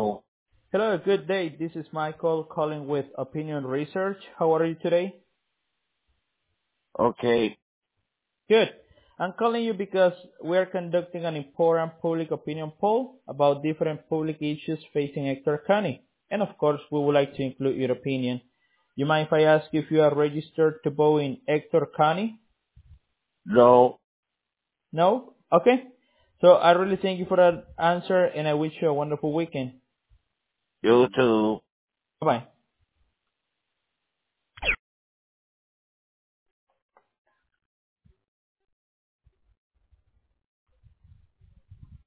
Hello. Hello, good day. This is Michael calling with Opinion Research. How are you today? Okay. Good. I'm calling you because we're conducting an important public opinion poll about different public issues facing Hector County. And of course, we would like to include your opinion. You mind if I ask if you are registered to vote in Hector County? No. No? Okay. So I really thank you for that answer and I wish you a wonderful weekend. You too. Bye-bye.